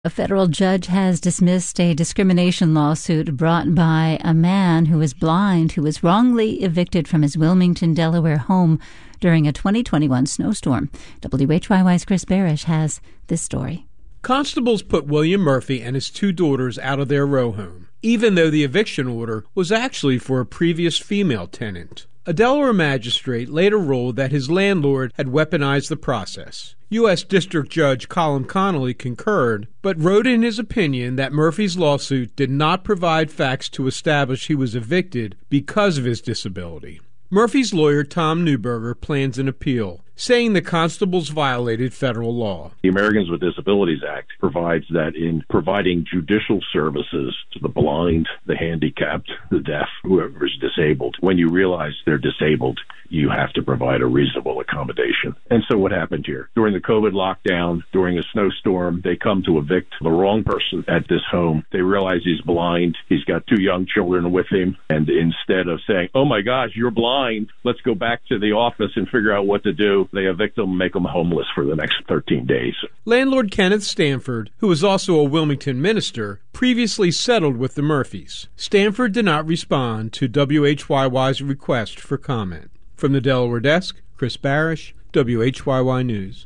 A federal judge has dismissed a discrimination lawsuit brought by a man who is blind who was wrongly evicted from his Wilmington, Delaware home during a 2021 snowstorm. WHYY's Chris Barish has this story. Constables put William Murphy and his two daughters out of their row home, even though the eviction order was actually for a previous female tenant. A Delaware magistrate later ruled that his landlord had weaponized the process. U.S. District Judge Colin Connolly concurred, but wrote in his opinion that Murphy's lawsuit did not provide facts to establish he was evicted because of his disability. Murphy's lawyer, Tom Neuberger, plans an appeal, saying the constables violated federal law. The Americans with Disabilities Act provides that in providing judicial services to the blind, the handicapped, the deaf, whoever is disabled, when you realize they're disabled, you have to provide a reasonable accommodation. And so what happened here? During the COVID lockdown, during a snowstorm, they come to evict the wrong person at this home. They realize he's blind. He's got two young children with him. And instead of saying, oh my gosh, you're blind, let's go back to the office and figure out what to do, they evict them, make them homeless for the next 13 days. Landlord Kenneth Stanford, who is also a Wilmington minister, previously settled with the Murphys. Stanford did not respond to WHYY's request for comment. From the Delaware desk, Chris Barish, WHYY News.